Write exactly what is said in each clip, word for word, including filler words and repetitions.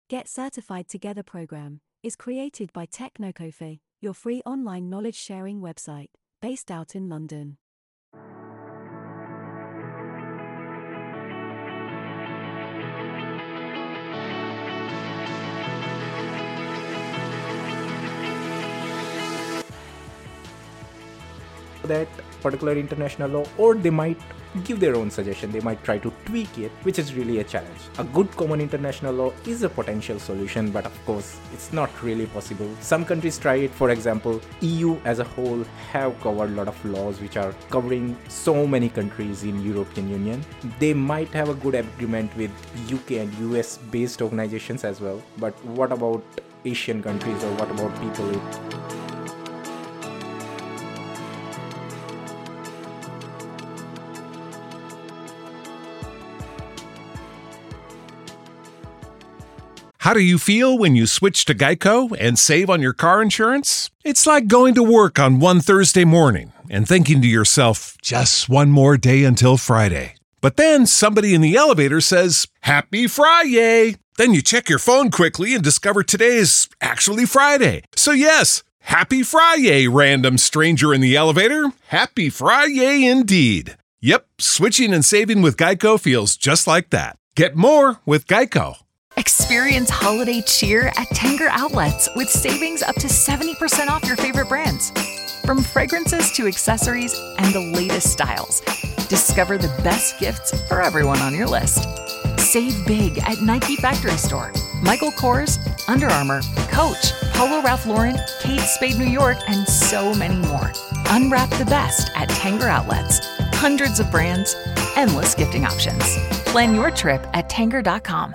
Get Certified Together program is created by Technocoffee, your free online knowledge sharing website based out in London. That particular international law, or they might give their own suggestion, they might try to tweak it, which is really a challenge. A good common international law is a potential solution, but of course it's not really possible. Some countries try it. For example, E U as a whole have covered a lot of laws which are covering so many countries in European Union. They might have a good agreement with U K and U S based organizations as well, but what about Asian countries, or what about people in How do you feel when you switch to Geico and save on your car insurance? It's like going to work on one Thursday morning and thinking to yourself, just one more day until Friday. But then somebody in the elevator says, Happy Friday! Then you check your phone quickly and discover today is actually Friday. So yes, Happy Friday, random stranger in the elevator. Happy Friday indeed. Yep, switching and saving with Geico feels just like that. Get more with Geico. Experience holiday cheer at Tanger Outlets with savings up to seventy percent off your favorite brands. From fragrances to accessories and the latest styles, discover the best gifts for everyone on your list. Save big at Nike Factory Store, Michael Kors, Under Armour, Coach, Polo Ralph Lauren, Kate Spade New York, and so many more. Unwrap the best at Tanger Outlets. Hundreds of brands, endless gifting options. Plan your trip at tanger dot com.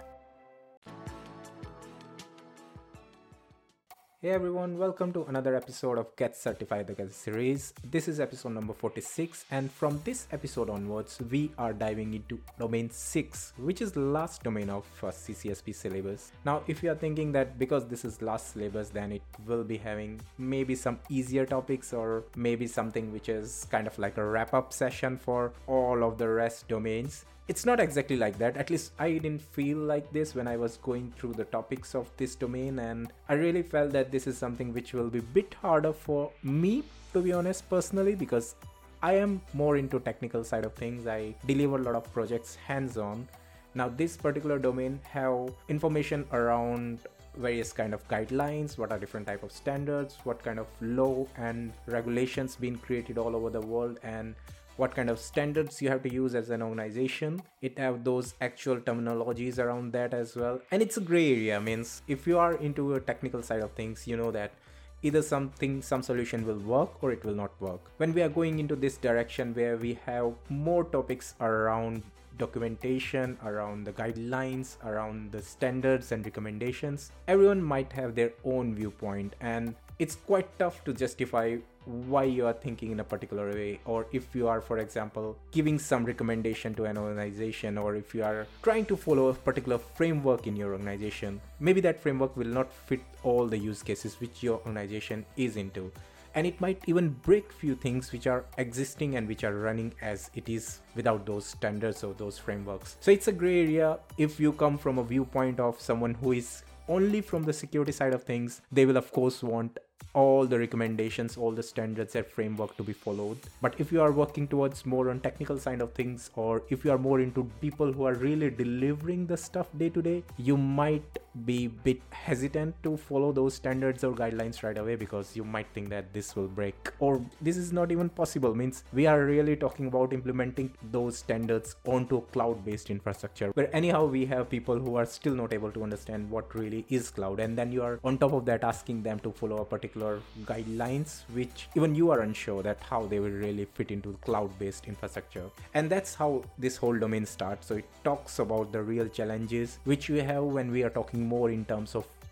Hey everyone, welcome to another episode of Get Certified Together series. This is episode number forty-six, and from this episode onwards, we are diving into domain six, which is the last domain of uh, C C S P syllabus. Now, if you are thinking that because this is last syllabus, then it will be having maybe some easier topics, or maybe something which is kind of like a wrap-up session for all of the rest domains. It's not exactly like that. At least I didn't feel like this when I was going through the topics of this domain, and I really felt that this is something which will be a bit harder for me, to be honest, personally, because I am more into technical side of things. I deliver a lot of projects hands-on. Now, this particular domain have information around various kind of guidelines, what are different type of standards, what kind of law and regulations being created all over the world, and what kind of standards you have to use as an organization. It have those actual terminologies around that as well. And it's a gray area. Means if you are into a technical side of things, you know that either something, some solution will work or it will not work. When we are going into this direction where we have more topics around documentation, around the guidelines, around the standards and recommendations, everyone might have their own viewpoint, and it's quite tough to justify why you are thinking in a particular way, or if you are, for example, giving some recommendation to an organization, or if you are trying to follow a particular framework in your organization, maybe that framework will not fit all the use cases which your organization is into, and it might even break few things which are existing and which are running as it is without those standards or those frameworks. So it's a gray area. If you come from a viewpoint of someone who is only from the security side of things, they will of course want all the recommendations, all the standards and framework to be followed. But if you are working towards more on technical side of things, or if you are more into people who are really delivering the stuff day to day, you might be a bit hesitant to follow those standards or guidelines right away, because you might think that this will break, or this is not even possible. Means we are really talking about implementing those standards onto a cloud-based infrastructure, where anyhow we have people who are still not able to understand what really is cloud, and then you are on top of that asking them to follow a particular guidelines which even you are unsure that how they will really fit into the cloud-based infrastructure. And that's how this whole domain starts. So it talks about the real challenges which we have when we are talking more in terms of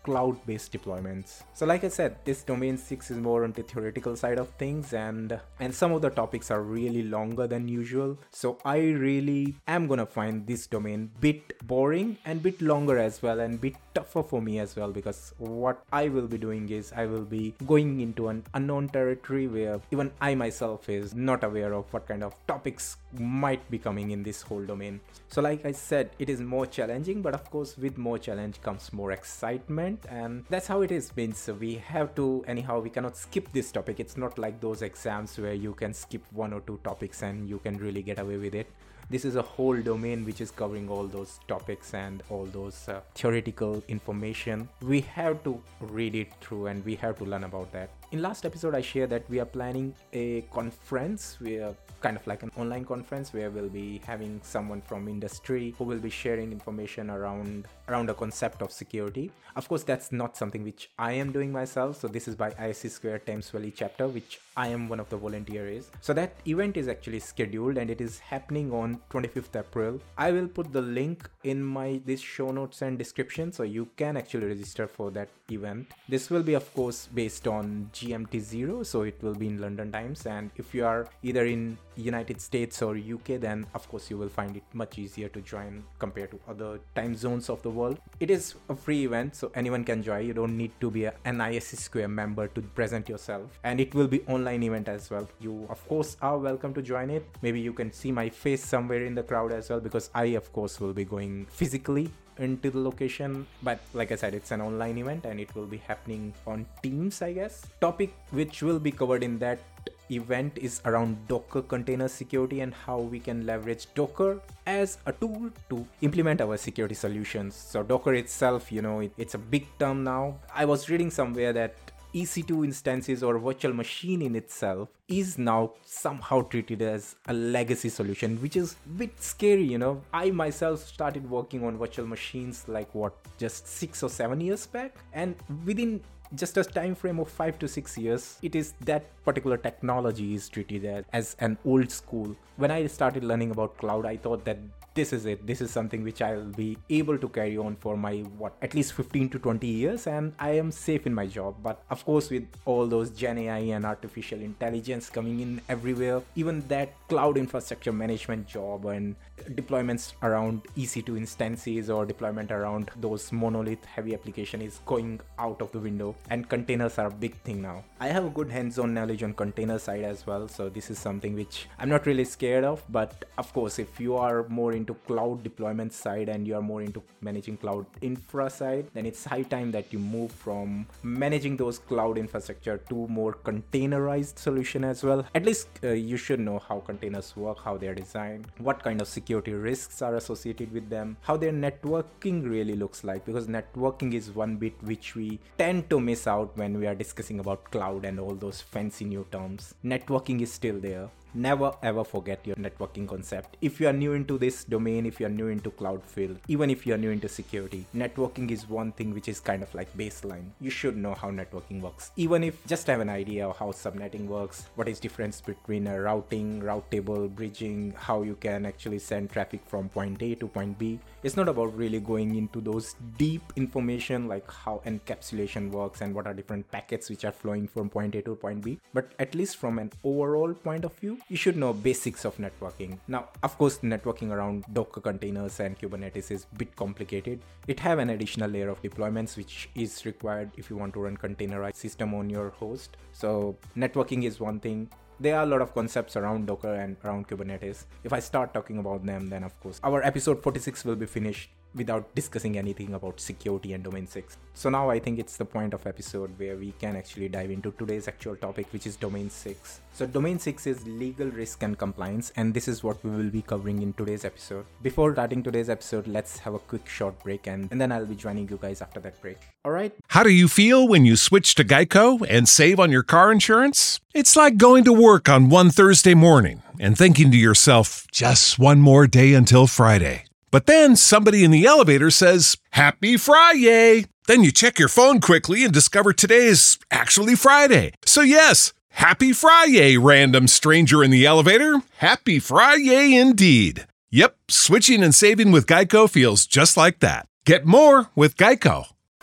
cloud-based deployments. So like I said, this domain six is more on the theoretical side of things, and and some of the topics are really longer than usual. So I really am gonna find this domain bit boring and bit longer as well, and bit tougher for me as well, because what I will be doing is I will be going into an unknown territory where even I myself is not aware of what kind of topics might be coming in this whole domain. So like I said, it is more challenging, but of course with more challenge comes more excitement, and that's how it is been. So we have to, anyhow, we cannot skip this topic. It's not like those exams where you can skip one or two topics and you can really get away with it. This is a whole domain which is covering all those topics and all those uh, theoretical information. We have to read it through and we have to learn about that. In last episode, I shared that we are planning a conference. We are kind of like an online conference where we'll be having someone from industry who will be sharing information around around the concept of security. Of course, that's not something which I am doing myself. So this is by I S C Square Thames Valley chapter, which I am one of the volunteers. So that event is actually scheduled and it is happening on twenty-fifth April. I will put the link in my this show notes and description, so you can actually register for that event. This will be, of course, based on G M T zero, so it will be in London times, and if you are either in United States or U K, then of course you will find it much easier to join compared to other time zones of the world. It is a free event, so anyone can join. You don't need to be an I S C Square member to present yourself, and it will be online event as well. You of course are welcome to join it. Maybe you can see my face somewhere in the crowd as well, because I of course will be going physically into the location, but like I said, it's an online event and it will be happening on Teams, I guess. Topic which will be covered in that event is around Docker container security and how we can leverage Docker as a tool to implement our security solutions. So Docker itself, you know, it, it's a big term now. I was reading somewhere that E C two instances or virtual machine in itself is now somehow treated as a legacy solution, which is a bit scary, you know. I myself started working on virtual machines like what, just six or seven years back, and within just a time frame of five to six years, it is that particular technology is treated as, as an old school. When I started learning about cloud, I thought that this is it. This is something which I'll be able to carry on for my, what, at least fifteen to twenty years, and I am safe in my job. But of course, with all those Gen A I and artificial intelligence coming in everywhere, even that cloud infrastructure management job and deployments around E C two instances or deployment around those monolith heavy application is going out of the window, and containers are a big thing now. I have a good hands-on knowledge on container side as well, so this is something which I'm not really scared of. But of course, if you are more into cloud deployment side and you are more into managing cloud infra side, then it's high time that you move from managing those cloud infrastructure to more containerized solution as well. At least uh, you should know how containers work, how they're designed, what kind of security risks are associated with them, how their networking really looks like, because networking is one bit which we tend to miss out when we are discussing about cloud and all those fancy new terms. Networking is still there. Never ever forget your networking concept. If you are new into this domain, if you are new into cloud field, even if you are new into security, networking is one thing which is kind of like baseline. You should know how networking works. Even if just have an idea of how subnetting works, what is difference between a routing, route table, bridging, how you can actually send traffic from point A to point B. It's not about really going into those deep information like how encapsulation works and what are different packets which are flowing from point A to point B. But at least from an overall point of view, you should know basics of networking. Now, of course, networking around Docker containers and Kubernetes is a bit complicated. It have an additional layer of deployments which is required if you want to run containerized system on your host. So networking is one thing. There are a lot of concepts around Docker and around Kubernetes. If I start talking about them, then of course our episode forty-six will be finished without discussing anything about security and domain six. So now I think it's the point of episode where we can actually dive into today's actual topic, which is domain six. So domain six is legal risk and compliance, and this is what we will be covering in today's episode. Before starting today's episode, let's have a quick short break, and, and then I'll be joining you guys after that break. All right. How do you feel when you switch to Geico and save on your car insurance? It's like going to work on one Thursday morning and thinking to yourself, just one more day until Friday. But then somebody in the elevator says, Happy Friday! Then you check your phone quickly and discover today's actually Friday. So yes, Happy Friday, random stranger in the elevator. Happy Friday indeed. Yep, switching and saving with Geico feels just like that. Get more with Geico.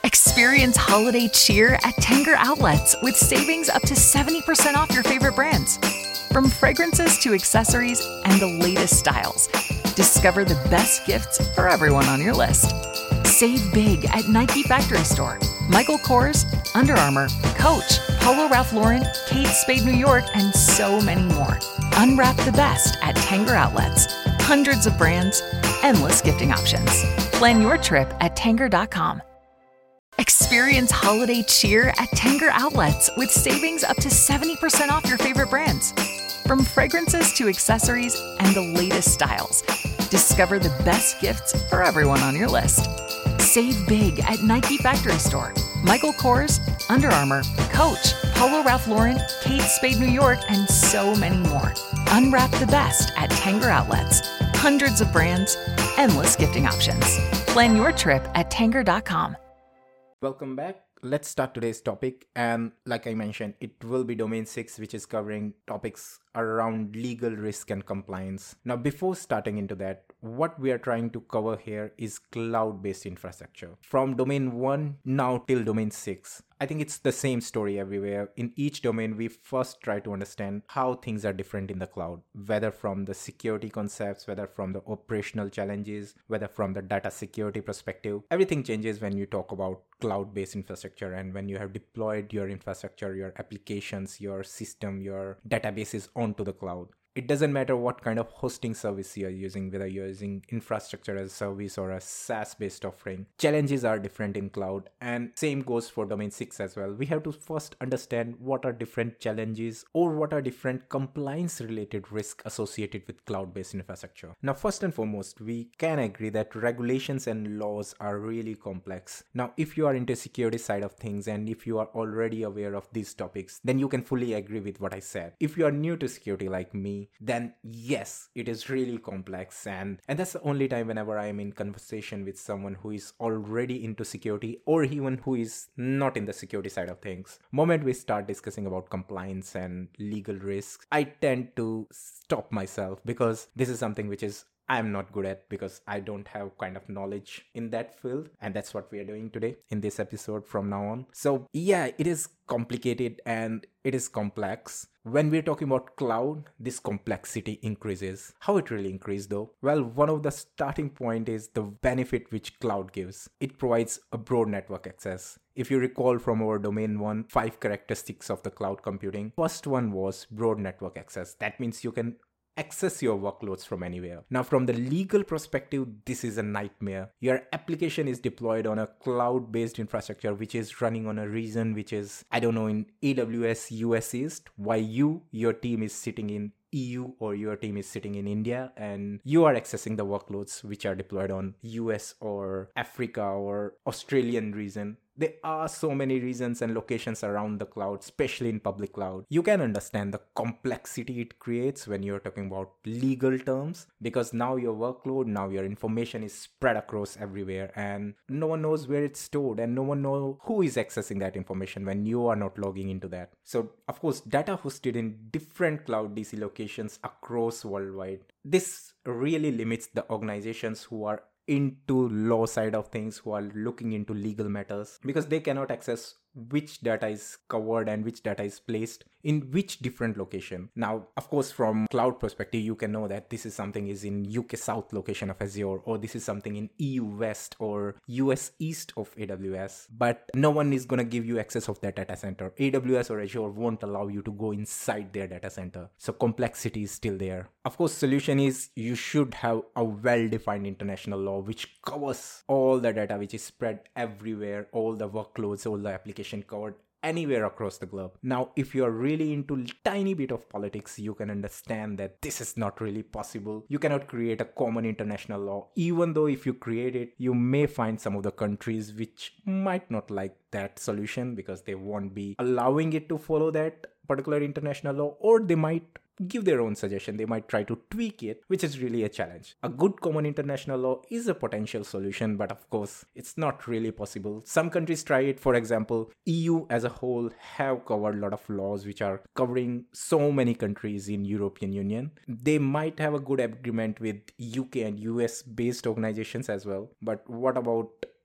Experience holiday cheer at Tanger Outlets with savings up to seventy percent off your favorite brands. From fragrances to accessories and the latest styles, discover the best gifts for everyone on your list. Save big at Nike Factory Store, Michael Kors, Under Armour, Coach, Polo Ralph Lauren, Kate Spade New York, and so many more. Unwrap the best at Tanger Outlets. Hundreds of brands, endless gifting options. Plan your trip at Tanger dot com. Experience holiday cheer at Tanger Outlets with savings up to seventy percent off your favorite brands. From fragrances to accessories and the latest styles, discover the best gifts for everyone on your list. Save big at Nike Factory Store, Michael Kors, Under Armour, Coach, Polo Ralph Lauren, Kate Spade New York, and so many more. Unwrap the best at Tanger Outlets. Hundreds of brands, endless gifting options. Plan your trip at Tanger dot com. Welcome back. Let's start today's topic, and like I mentioned, it will be domain six, which is covering topics around legal risk and compliance. Now, before starting into that, what we are trying to cover here is cloud-based infrastructure. From domain one now till domain six, I think it's the same story everywhere. In each domain, we first try to understand how things are different in the cloud, whether from the security concepts, whether from the operational challenges, whether from the data security perspective. Everything changes when you talk about cloud-based infrastructure, and when you have deployed your infrastructure, your applications, your system, your databases onto the cloud. It doesn't matter what kind of hosting service you're using, whether you're using infrastructure as a service or a SaaS-based offering. Challenges are different in cloud, and same goes for domain six as well. We have to first understand what are different challenges or what are different compliance-related risks associated with cloud-based infrastructure. Now, first and foremost, we can agree that regulations and laws are really complex. Now, if you are into security side of things and if you are already aware of these topics, then you can fully agree with what I said. If you are new to security like me, then yes, it is really complex, and and that's the only time whenever I am in conversation with someone who is already into security or even who is not in the security side of things. Moment we start discussing about compliance and legal risks, I tend to stop myself, because this is something which is I'm not good at, because I don't have kind of knowledge in that field, and that's what we are doing today in this episode from now on. So yeah, it is complicated and it is complex. When we're talking about cloud, this complexity increases. How it really increases though? Well, one of the starting point is the benefit which cloud gives. It provides a broad network access. If you recall from our domain one, five characteristics of the cloud computing, first one was broad network access. That means you can access your workloads from anywhere. Now, from the legal perspective, this is a nightmare. Your application is deployed on a cloud-based infrastructure which is running on a region which is, I don't know, in A W S U S East, while you, your team is sitting in E U or your team is sitting in India, and you are accessing the workloads which are deployed on U S or Africa or Australian region. There are so many regions and locations around the cloud, especially in public cloud. You can understand the complexity it creates when you're talking about legal terms, because now your workload, now your information is spread across everywhere, and no one knows where it's stored, and no one knows who is accessing that information when you are not logging into that. So, of course, data hosted in different cloud D C locations across worldwide. This really limits the organizations who are into law side of things, who are looking into legal matters, because they cannot access which data is covered and which data is placed in which different location. Now, of course, from cloud perspective, you can know that this is something is in U K South location of Azure, or this is something in E U West or U S East of A W S. But no one is going to give you access of that data center. A W S or Azure won't allow you to go inside their data center. So complexity is still there. Of course, solution is you should have a well-defined international law which covers all the data which is spread everywhere, all the workloads, all the applications covered anywhere across the globe. Now, if you're really into tiny bit of politics, you can understand that this is not really possible. You cannot create a common international law. Even though if you create it, you may find some of the countries which might not like that solution because they won't be allowing it to follow that particular international law, or they might give their own suggestion. They might try to tweak it, which is really a challenge. A good common international law is a potential solution, but of course, it's not really possible. Some countries try it. For example, E U as a whole have covered a lot of laws which are covering so many countries in European Union. They might have a good agreement with U K and U S based organizations as well. But what about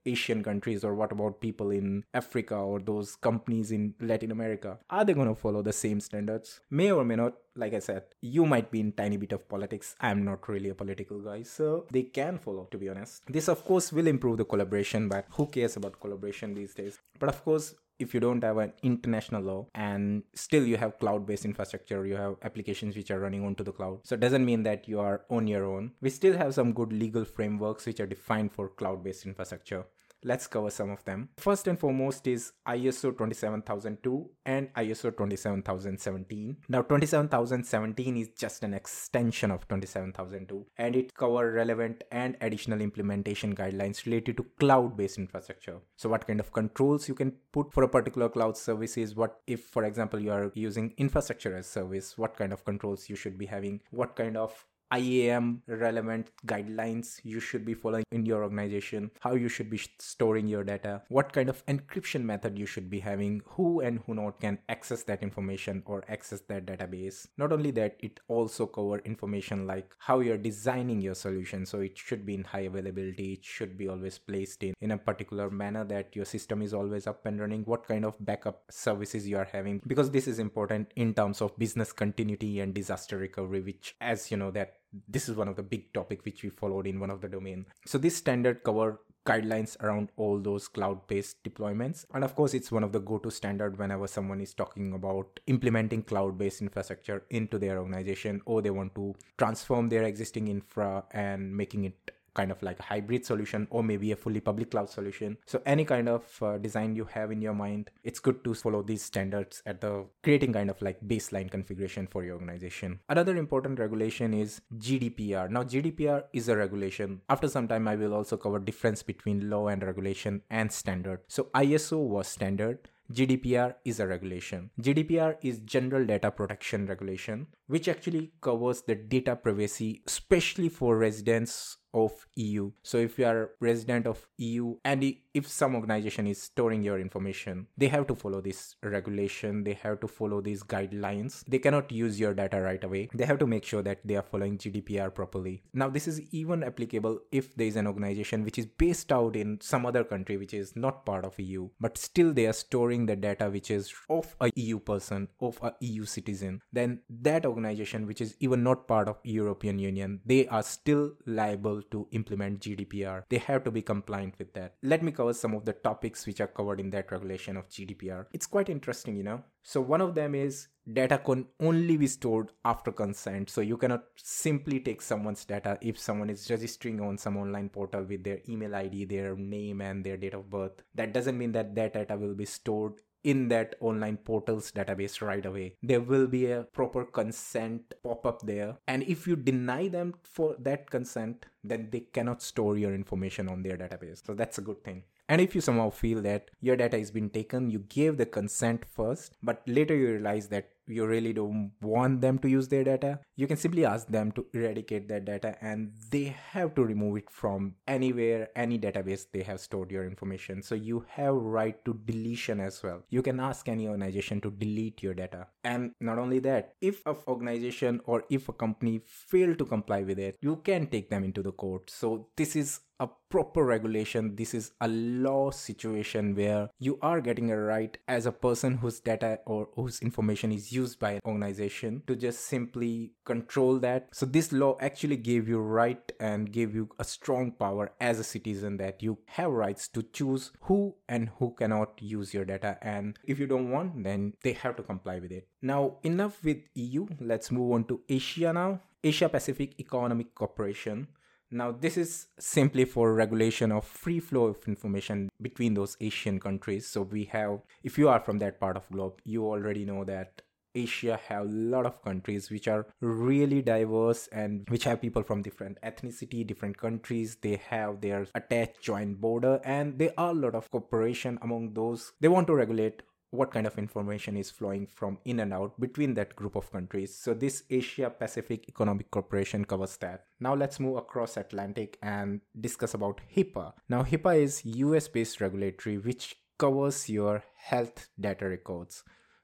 Asian countries, or what about people in Africa or those companies in Latin America? Are they going to follow the same standards? May or may not. Like I said, you might be in tiny bit of politics. I'm not really a political guy, so they can follow, to be honest. This of course will improve the collaboration, but who cares about collaboration these days? But of course, if you don't have an international law and still you have cloud-based infrastructure, you have applications which are running onto the cloud. So it doesn't mean that you are on your own. We still have some good legal frameworks which are defined for cloud-based infrastructure. Let's cover some of them. First and foremost is I S O twenty-seven thousand two and I S O twenty-seven thousand seventeen. Now twenty-seven thousand seventeen is just an extension of twenty-seven thousand two, and it covers relevant and additional implementation guidelines related to cloud-based infrastructure. So what kind of controls you can put for a particular cloud services, what if, for example, you are using infrastructure as service, what kind of controls you should be having, what kind of I A M relevant guidelines you should be following in your organization, how you should be storing your data, what kind of encryption method you should be having, who and who not can access that information or access that database. Not only that, it also covers information like how you're designing your solution. So it should be in high availability, it should be always placed in, in a particular manner that your system is always up and running, what kind of backup services you are having, because this is important in terms of business continuity and disaster recovery, which, as you know, that this is one of the big topic which we followed in one of the domain. So this standard cover guidelines around all those cloud-based deployments. And of course, it's one of the go-to standard whenever someone is talking about implementing cloud-based infrastructure into their organization, or they want to transform their existing infra and making it kind of like a hybrid solution, or maybe a fully public cloud solution. So any kind of uh, design you have in your mind, it's good to follow these standards at the creating kind of like baseline configuration for your organization. Another important regulation is G D P R. Now G D P R is a regulation. After some time, I will also cover difference between law and regulation and standard. So I S O was standard. G D P R is a regulation. G D P R is General Data Protection Regulation, which actually covers the data privacy, especially for residents of E U. So if you are a resident of E U and if some organization is storing your information, they have to follow this regulation. They have to follow these guidelines. They cannot use your data right away. They have to make sure that they are following G D P R properly. Now, this is even applicable if there is an organization which is based out in some other country which is not part of E U, but still they are storing the data which is of a E U person, of a E U citizen. Then that organization which is even not part of European Union, they are still liable to implement G D P R. They have to be compliant with that. Let me cover some of the topics which are covered in that regulation of G D P R. It's quite interesting, you know. So one of them is data can only be stored after consent. So you cannot simply take someone's data if someone is registering on some online portal with their email I D, their name and their date of birth. That doesn't mean that that data will be stored in that online portal's database right away. There will be a proper consent pop up there. And if you deny them for that consent, then they cannot store your information on their database. So that's a good thing. And if you somehow feel that your data is being taken, you gave the consent first, but later you realize that you really don't want them to use their data, you can simply ask them to eradicate that data and they have to remove it from anywhere, any database they have stored your information. So you have right to deletion as well. You can ask any organization to delete your data. And not only that, if an organization or if a company fail to comply with it, you can take them into the court. So this is a proper regulation. This is a law situation where you are getting a right as a person whose data or whose information is used by an organization to just simply control that. So this law actually gave you right and gave you a strong power as a citizen that you have rights to choose who and who cannot use your data. And if you don't want, then they have to comply with it. Now, enough with E U. Let's move on to Asia now. Asia Pacific Economic Cooperation. Now, this is simply for regulation of free flow of information between those Asian countries. So we have, if you are from that part of globe, you already know that Asia have a lot of countries which are really diverse and which have people from different ethnicity, different countries. They have their attached joint border and there are a lot of cooperation among those. They want to regulate what kind of information is flowing from in and out between that group of countries. So this Asia Pacific Economic Cooperation covers that. Now let's move across Atlantic and discuss about HIPAA. Now HIPAA is U S based regulatory which covers your health data records.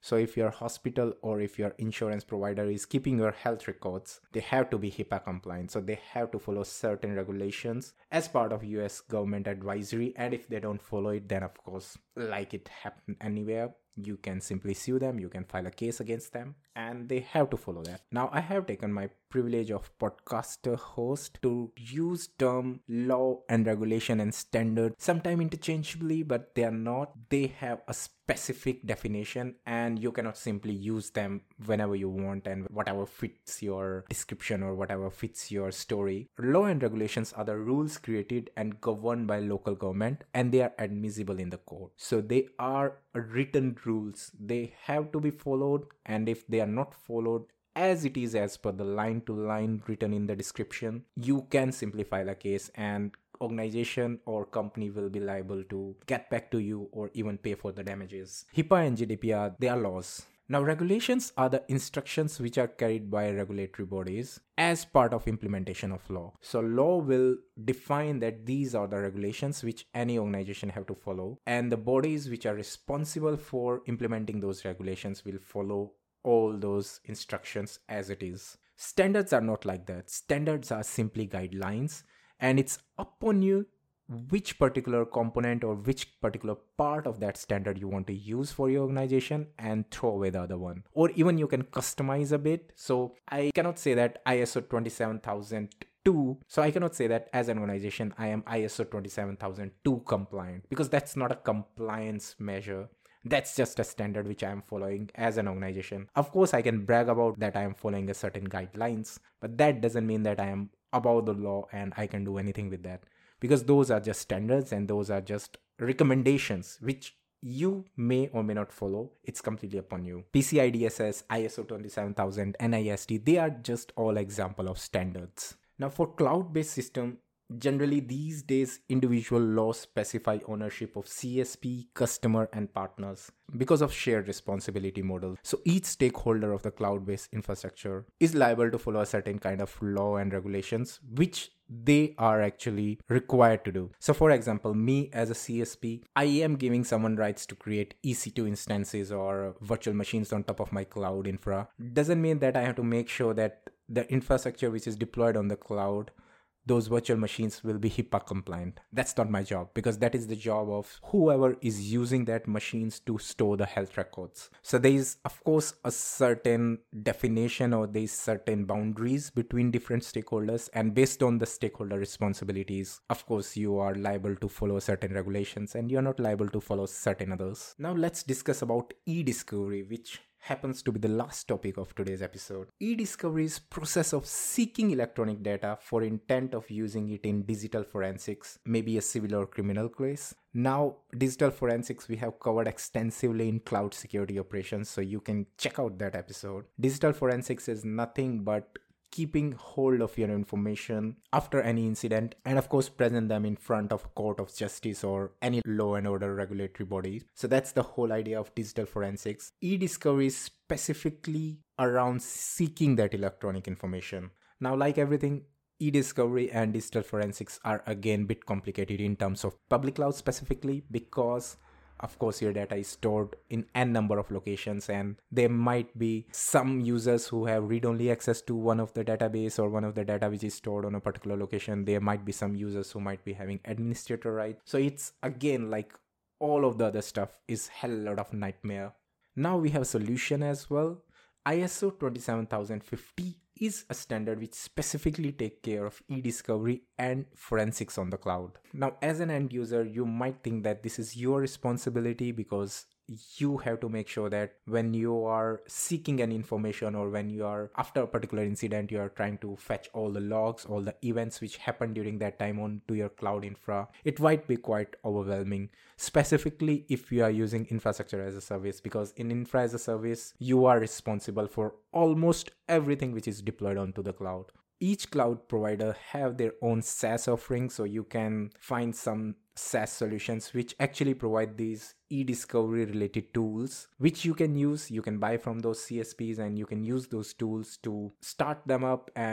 So if your hospital or if your insurance provider is keeping your health records, they have to be HIPAA compliant. So they have to follow certain regulations as part of U S government advisory. And if they don't follow it, then of course, like it happened anywhere, you can simply sue them, you can file a case against them, and they have to follow that. Now, I have taken my privilege of podcaster host to use term law and regulation and standard sometime interchangeably, but they are not. They have a specific definition and you cannot simply use them whenever you want and whatever fits your description or whatever fits your story. Law and regulations are the rules created and governed by local government, and they are admissible in the court. So they are written rules. They have to be followed, and if they are not followed as it is as per the line to line written in the description, you can simply file a case and organization or company will be liable to get back to you or even pay for the damages. HIPAA and G D P R, they are laws. Now, regulations are the instructions which are carried by regulatory bodies as part of implementation of law. So law will define that these are the regulations which any organization have to follow, and the bodies which are responsible for implementing those regulations will follow all those instructions as it is. Standards are not like that. Standards are simply guidelines, and it's upon you which particular component or which particular part of that standard you want to use for your organization and throw away the other one. Or even you can customize a bit. So I cannot say that I S O twenty-seven thousand two. So I cannot say that as an organization, I am I S O twenty-seven thousand two compliant, because that's not a compliance measure. That's just a standard which I am following as an organization. Of course, I can brag about that I am following a certain guidelines, but that doesn't mean that I am above the law and I can do anything with that, because those are just standards and those are just recommendations which you may or may not follow. It's completely upon you. P C I D S S, I S O twenty-seven thousand, N I S T, they are just all example of standards. Now, for cloud-based system, generally these days individual laws specify ownership of C S P, customer and partners because of shared responsibility model. So each stakeholder of the cloud-based infrastructure is liable to follow a certain kind of law and regulations which they are actually required to do. So for example, me as a C S P, I am giving someone rights to create E C two instances or virtual machines on top of my cloud infra. Doesn't mean that I have to make sure that the infrastructure which is deployed on the cloud, those virtual machines will be HIPAA compliant. That's not my job, because that is the job of whoever is using that machines to store the health records. So there is, of course, a certain definition or there is certain boundaries between different stakeholders, and based on the stakeholder responsibilities, of course, you are liable to follow certain regulations and you're not liable to follow certain others. Now let's discuss about e-discovery, which happens to be the last topic of today's episode. E-discovery is process of seeking electronic data for intent of using it in digital forensics, maybe a civil or criminal case. Now, digital forensics we have covered extensively in cloud security operations, so you can check out that episode. Digital forensics is nothing but keeping hold of your information after any incident and of course present them in front of a court of justice or any law and order regulatory body. So that's the whole idea of digital forensics. E-discovery is specifically around seeking that electronic information. Now, like everything, e-discovery and digital forensics are again a bit complicated in terms of public cloud specifically, because of course, your data is stored in n number of locations, and there might be some users who have read-only access to one of the database or one of the data which is stored on a particular location. There might be some users who might be having administrator rights. So it's again like all of the other stuff is hell lot of nightmare. Now we have a solution as well. I S O twenty-seven thousand fifty is a standard which specifically takes care of e-discovery and forensics on the cloud. Now, as an end user, you might think that this is your responsibility because you have to make sure that when you are seeking an information or when you are after a particular incident, you are trying to fetch all the logs, all the events which happened during that time onto your cloud infra. It might be quite overwhelming, specifically if you are using infrastructure as a service, because in infra as a service, you are responsible for almost everything which is deployed onto the cloud. Each cloud provider have their own SaaS offering, so you can find some SaaS solutions which actually provide these e-discovery related tools which you can use. You can buy from those C S Ps and you can use those tools to start them up and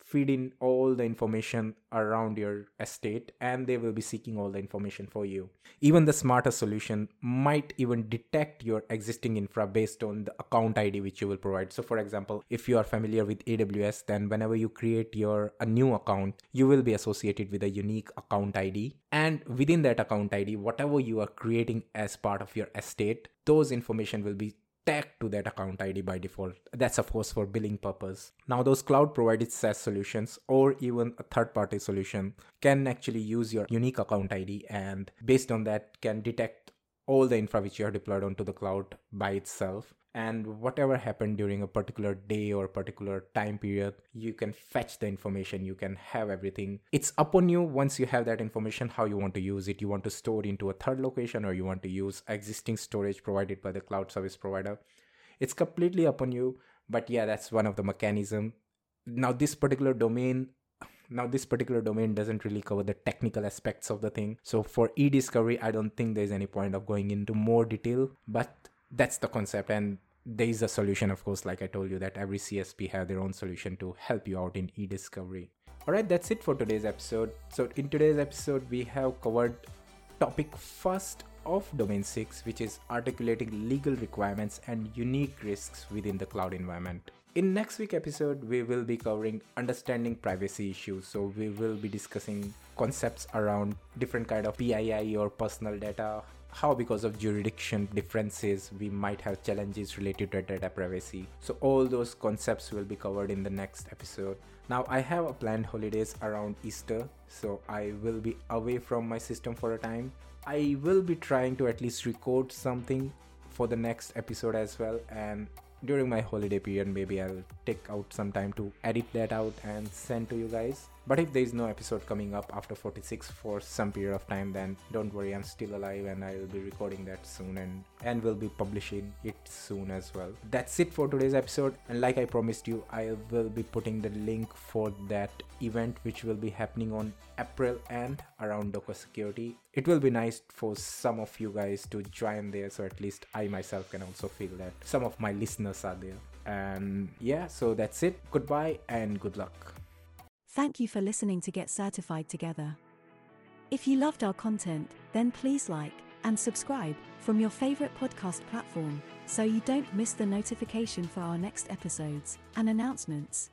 feed in all the information around your estate, and they will be seeking all the information for you. Even the smarter solution might even detect your existing infra based on the account I D which you will provide. So for example, if you are familiar with A W S, then whenever you create your a new account, you will be associated with a unique account I D, and within that account I D, whatever you are creating as part of your estate, those information will be tagged to that account I D by default. That's of course for billing purpose. Now those cloud provided SaaS solutions or even a third party solution can actually use your unique account I D, and based on that can detect all the infra which you have deployed onto the cloud by itself. And whatever happened during a particular day or particular time period, you can fetch the information, you can have everything. It's upon you once you have that information how you want to use it. You want to store it into a third location, or you want to use existing storage provided by the cloud service provider. It's completely upon you. But yeah, that's one of the mechanism. Now this particular domain Now this particular domain doesn't really cover the technical aspects of the thing. So for e-discovery, I don't think there's any point of going into more detail, but that's the concept. And there is a solution, of course, like I told you, that every C S P have their own solution to help you out in e-discovery. Alright, that's it for today's episode. So in today's episode, we have covered topic first of domain six, which is articulating legal requirements and unique risks within the cloud environment. In next week episode, we will be covering understanding privacy issues. So we will be discussing concepts around different kind of P I I or personal data, how because of jurisdiction differences, we might have challenges related to data privacy. So all those concepts will be covered in the next episode. Now I have a planned holidays around Easter, so I will be away from my system for a time. I will be trying to at least record something for the next episode as well, and during my holiday period maybe I'll take out some time to edit that out and send to you guys. But if there is no episode coming up after forty-six for some period of time, then don't worry, I'm still alive and I will be recording that soon, and and will be publishing it soon as well. That's it for today's episode, and like I promised you, I will be putting the link for that event which will be happening on April end around Docker security. It will be nice for some of you guys to join there, so at least I myself can also feel that some of my listeners are there. And yeah, so that's it. Goodbye and good luck. Thank you for listening to Get Certified Together. If you loved our content, then please like and subscribe from your favorite podcast platform so you don't miss the notification for our next episodes and announcements.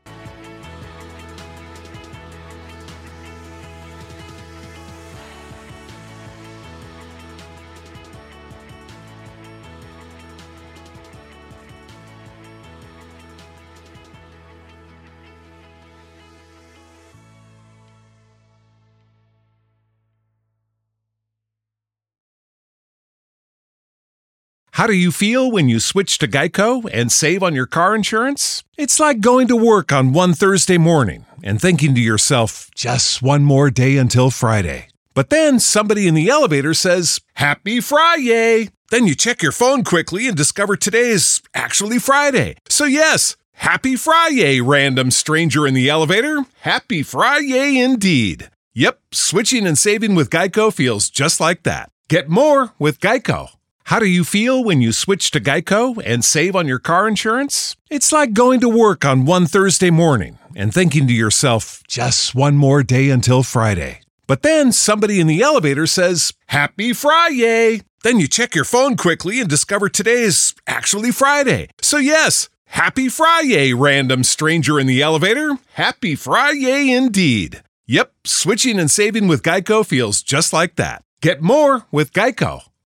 How do you feel when you switch to Geico and save on your car insurance? It's like going to work on one Thursday morning and thinking to yourself, just one more day until Friday. But then somebody in the elevator says, Happy Friday! Then you check your phone quickly and discover today is actually Friday. So yes, Happy Friday, random stranger in the elevator. Happy Friday indeed. Yep, switching and saving with Geico feels just like that. Get more with Geico. How do you feel when you switch to Geico and save on your car insurance? It's like going to work on one Thursday morning and thinking to yourself, just one more day until Friday. But then somebody in the elevator says, Happy Friday! Then you check your phone quickly and discover today is actually Friday. So yes, Happy Friday, random stranger in the elevator. Happy Friday indeed. Yep, switching and saving with Geico feels just like that. Get more with Geico.